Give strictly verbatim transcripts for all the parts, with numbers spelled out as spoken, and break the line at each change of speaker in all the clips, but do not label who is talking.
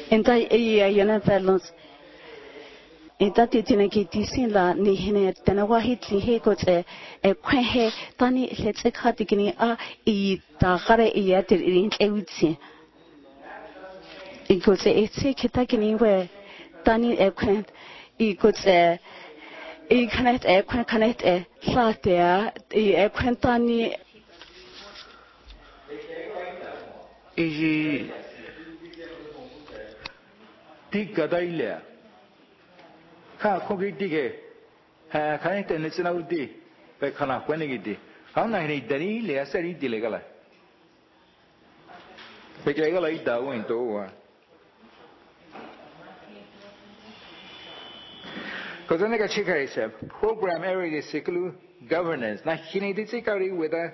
Enta iya yana balance. Enta titina kitisin la ni hene tena wahit li he kote e kwehe tani letse khati kini a I ta gare iya ter irin ewitsi. Ikote etse kita kini we tani e kwen ikote I connect e kwen connect e latea e kwen tani
Iji tiga daile. Ha kogi tige. Ha kani tenne sina udi. Pe kana kwene gidi. Hana hini dani le asari dile gala. Pe kaya gala ida wen to wa. Kozane ka chikari se program area de siklu governance na hini de chikari weda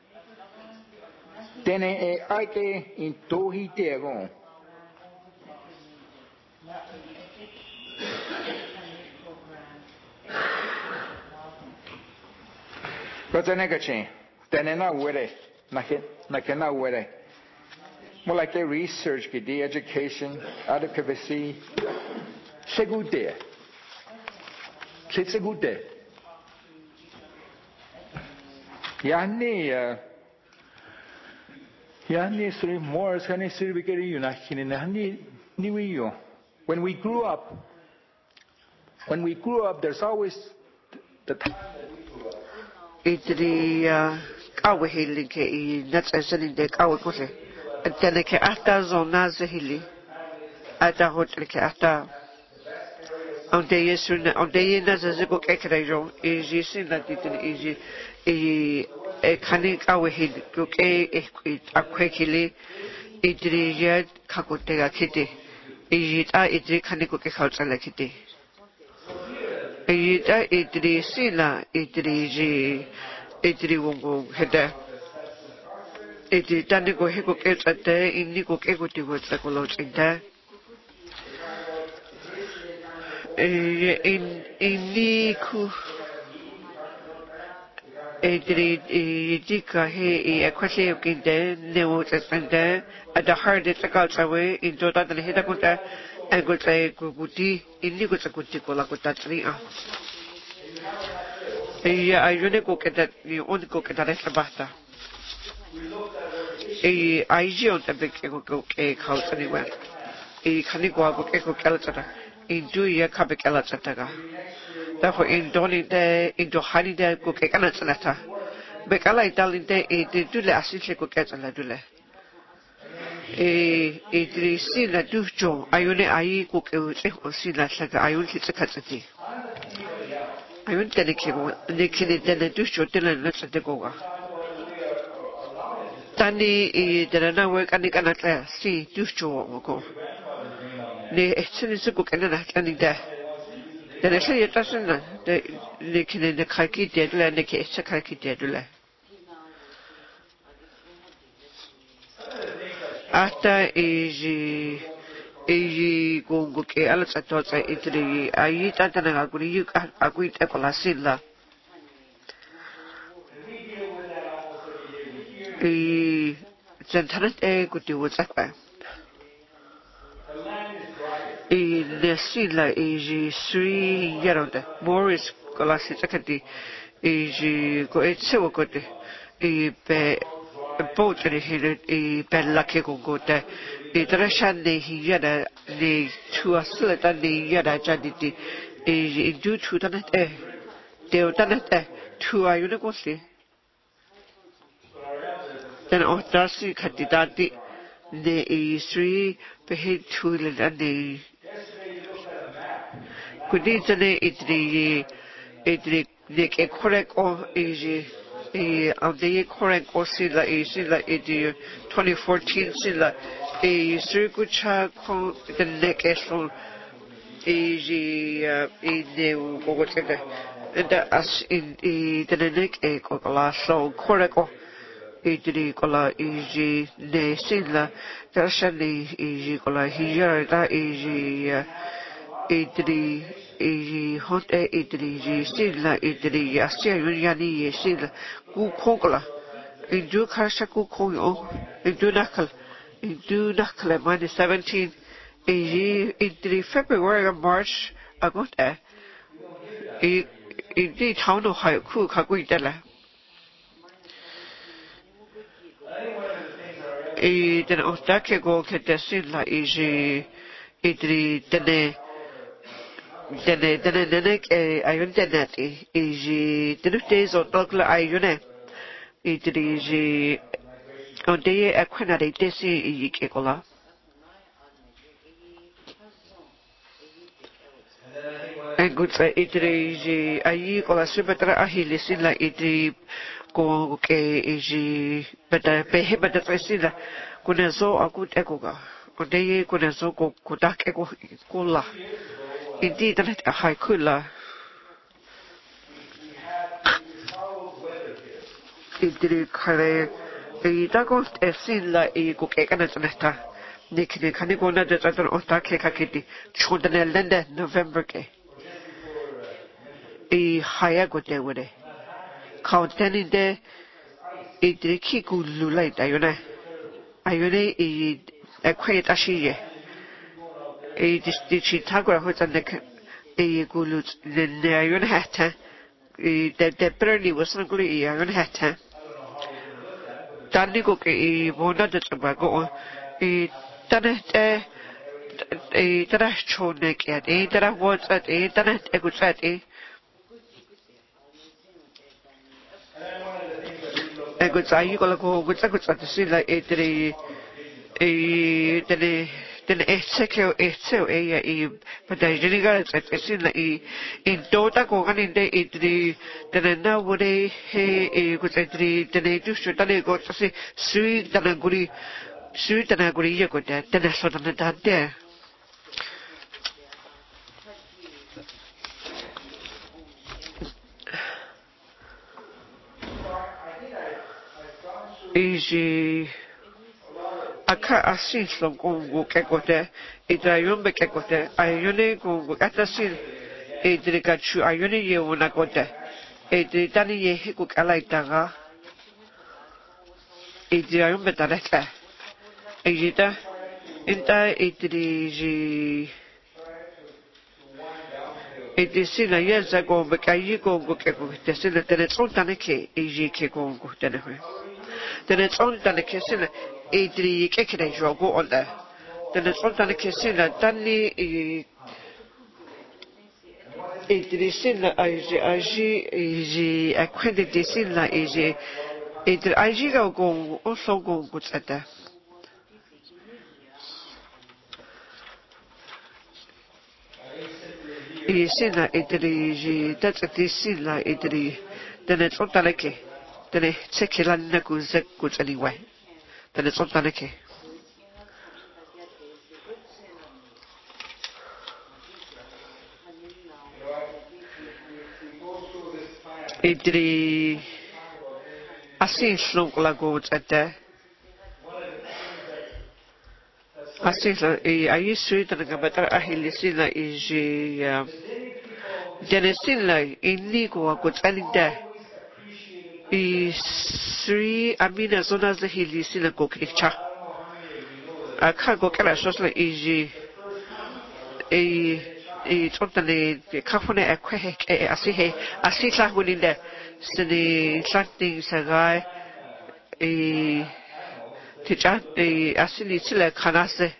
tene e aike in tohi te agon. Kozane ka chen tene na wede na ke na ke na wede. More like a research ki the education advocacy segute. Segute. Yani Yani suri more skani suri bikeri yunakini hani niwiyo. When we grew up, when we grew up, there's always the time.
Idri kawe hili ke I natsasani de kawe kose. Tene ke ata zona zehili. Ata hotel ke ata. Ante yesu na ante yena zaziko kekrejo. Iji sin la titin iji iji e kani kawe hili kuke e akwe kili. Idri ya kakote ga kiti. Iji ta idri kani kuke kautsala kiti. Iji ta idri sila idri ji idri wongo heda. Idri tani ko heko ketsate inni ko keko tigo tsakolo tsinta. In inni ku idri idika he I akwase yokinde newo tsanta at the heart it's a culture way in tota tani heda kunta Angolta kubuti inni ko tsakuti ko la kutatri a. E ayune ko keta ni on ko keta resta basta. E aiji on tabe ko ko e khausa ni wa. E khani ko ko ko kalata. E du ya kabe kalata ga. Therefore in doni de in do hani de ko ke kana tsanata. Be kala italinte e de dule asise ko ketsala dule. E idri sila dujo ayune ayi ko ke o sila saga ayun ki tsakatsati ayun tele ke go ne kile tele dujo tele na tsate go ga tani e tele na we kan kana tla si dujo go ne etsini su ko kana na tani da tele se yata sina de ne kile ne khaki de la ne ke sa khaki de la Ata iji iji gongo ke ala tsatotsa itri ayi tata na guri yu agui te kola silla e zentana e kuti wotsa e le silla iji sri yaronda Morris kola sitsakati iji ko etsewo kote e pe Poetry here I bella che con gote I trasciande hiera ne tua sleta ne yada jaditi I do to the net e deo danete tu ayune gosi then o darsi candidati ne I sri behe tu le ne kuditane idri idri ne ke korek o iji E amdeye korek o sila e sila e di twenty fourteen sila e sirkucha ko the neck eson e ji e ne gogotsega and as in e the neck e kola so korek o e di kola e ji ne sila tarshani e ji kola hiya da e ji e di e hot e di sila e di asia yani e sila ku kokola e do karsha ku koyo e do nakal e do nakal minus seventeen e in February or March agot e e e town no hai ku ka ku itela e den ostake go ke desilla e je idri dene dene dene dene e ayun denet e je dene days o dokla ayune idri je onde e kwanare desi e ke kola Good, idri ayi kola subatra ahili sila idri ko ke iji bata pehe bata sila kuna zo akut ekoga onde kuna zo ko kudak eko kula idi tanet ahai kula idri kare ida ko sila i ko ke kana taneta nikne kani kona de tatan otake kakiti chudane lende November ke e haya go de wede kauteni de idriki gululai ayone ayone e equate ashiye e distichi tagwa hotane e gulut ne ayone hata e de de perni wasangli e ayone hata tani ko ke e bona de tsabago e tane e e tara chone ke e tara whatsapp e tara egutsat e Ego tsayi kola ko gutsa gutsa tsila etri e tene tene etsekeo etseo eya e padajini ga tsila e in tota ko ganinde etri tene na wore he e gutsa etri tene tu shutane go tsasi sui tana guri sui tana guri ye ko te tene so tana tante Iji aka asin slong kongo kekote idrayon be kekote ayone kongo atasin idrikachu ayone ye wona kote idritani ye hiku kalaitaga idrayon be tareka ijita inta idriji idisina yeza kongo kayi kongo kekote sina tene tsontane ke iji ke kongo tene Then it's on the Kessina, Adri Kekine Jogo on there. Then it's on the Kessina, Danny Adri Sina, Aji, Aji, acquainted the Sina, Aji, Adri Aji go also go good at that. Sina, Adri, that's a Sina, Adri, then it's on the Lake. Then check it on the good anyway. Then it's on Tanake. Idri Asin Slugla goes at there. Asin, I used to eat and a better Ahilisina is a Genesilla in Nico, good telling there. Three Amina zonas the hilly synagogue picture. I can't go carry like easy a totally Cafone a quack a see a see like within there. Sunny something sagai a teacher a asili silla canase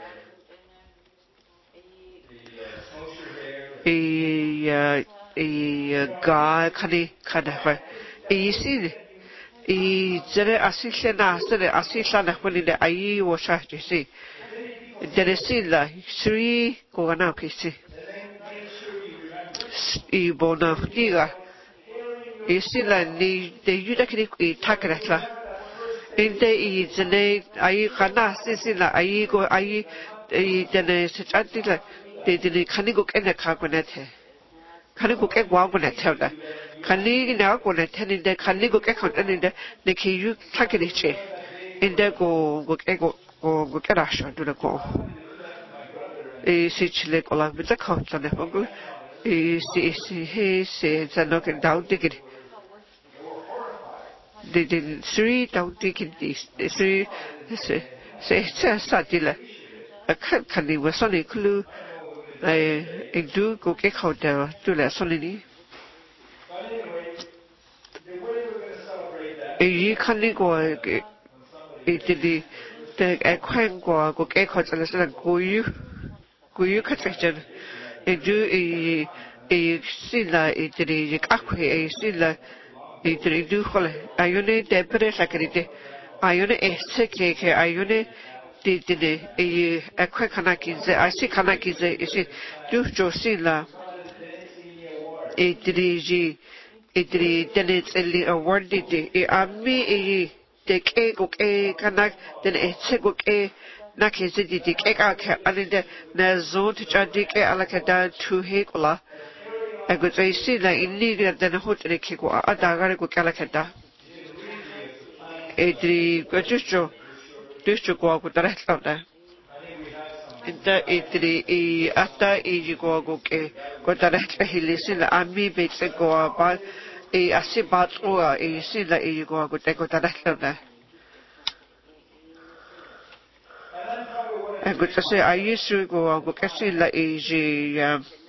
a a guy canny kind of. E si e jere asile na sere asila na kweli de ayi wo sha jisi jere sila sri ko na kisi e bona diga e sila ni de yuda kri e takratla inde e jene ayi kana sila ayi go ayi e jene se chatila de de khani go kena kha ko na the khani go ke gwa ko na the Kali now go attend in the Kali go get in the the Kiyu Takinichi in the go go ego or go get ash to the call. A sitch lake along with the coach on the Hongo. A see he says a knocking down ticket. They didn't three down ticket this three say say Satila. a cat can be was only clue. I do go get out there to let solidity. A ye can't go it did the a quang go go get out and go you go you catch it. A do a a silla it did a aqua silla it did do hole. I only debris security. I only a sick cake. I only did a a quick canakize. I see canakize. Is it do Josilla? It did it did then it's a little word. It a me a the cake okay canak then a sick okay. Nakis did the cake out and the Nazon to Jadik Alakada to Hikola. I could say, see that in neither than a hotel cake or a dagarico calacata. A three Gajusto, District walk with the rest of that. In the eighty after age go go, got the rest of Hilisilla, and me bakes a go about a asibat or a silla age go go take the rest of that. I could say, I used to go go Casilla age.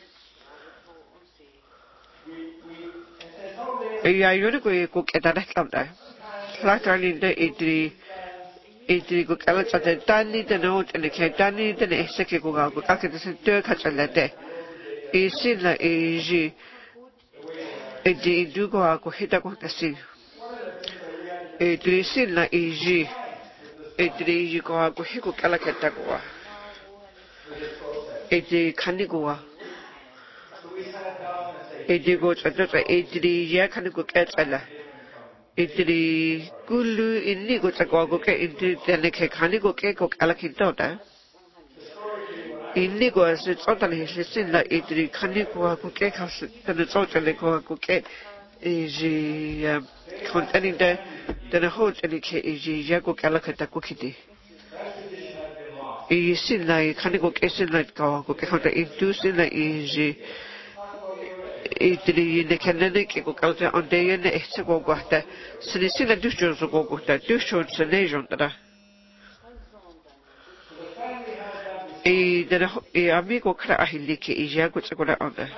I used to go at the rest of that. Flattery in the eighty. Eighty go calendar at the Danny the note and the Danny the Eseki go out, but after the third catch a letter. A silla age. A day do go out, go hit up the sea. A three silla age. A three you go out, go hiko calacatagoa. A day canigoa. A day goes at the eight three yakanigo catala. Itri Gulu in Nigo Tagogo into Teleke Canigo Cake of Alakitota. In Nigo as it's totally seen like Itri Canigo Cake house than it's totally coquet is containing the then a whole delicate is Yago Calacata cookie. Is seen like Canigo Case like Go Counter inducing like is. Itri the Canadic go out on day and the Exego Guata, Sinisilla Dushos go Guta, Dushos the nation that a amigo Krahiliki is Yago Segura on there.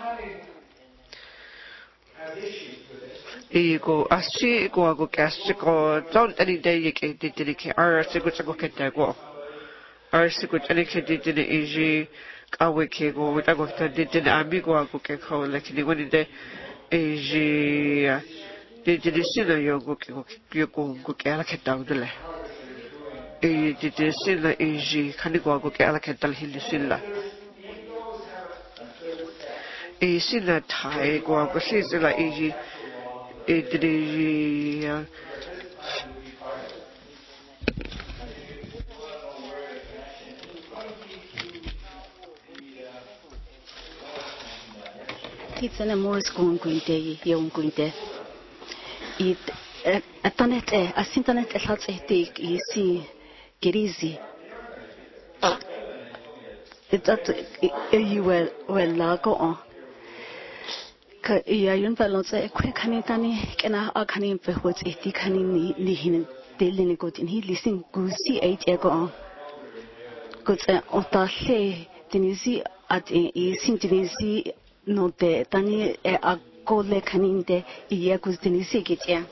E go a sea go go castico, don't any day you can dedicate our Segugo Catago. Our Segugo dedicated in the easy. Awake go with a go to the amigo go call like the one in the Asia. Did the sinner you go you go go calacate down the lay. A did the sinner Asia can go go calacate hillisilla. A sinner tie go go silla Asia. A did the
It's an amorous going day, young going day. It a tonet, a sintonet, a hot take, you see, get easy. It's that you will, well, go on. Yayun Valons, a quick canitani, can I can him for what's a tickany nihin, daily got in he listen, goosey eight ego on. Goods on the say, Denisi at a sin Denisi. No de tani e a gole kaninde iya kuzdini sigitya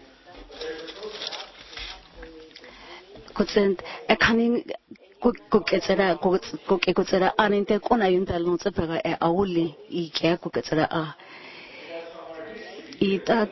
kutsend e kanin kuketsera kuketsera aninte kona yunda lonse pega e auli I kya kuketsera a ita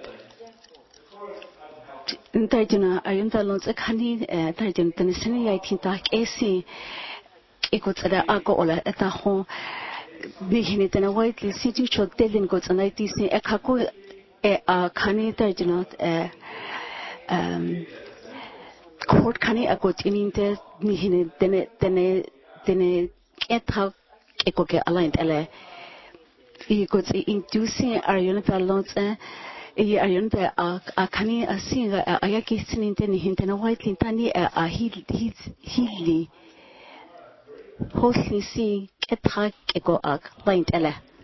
intajina ayunda lonse kani e tajin tanisini ya tinta kesi ikutsera a ko ola eta ho Bihini tena white city cho telling goats and I see a kako a canita not a um court canny a got in inter Nihini tene tene tene etha ekoke aligned ele. He got inducing Ariana lots a Ariana a canny a singer a Ayaki sin in hintena white lintani a hilly. Hostly see etha eko ak light ele.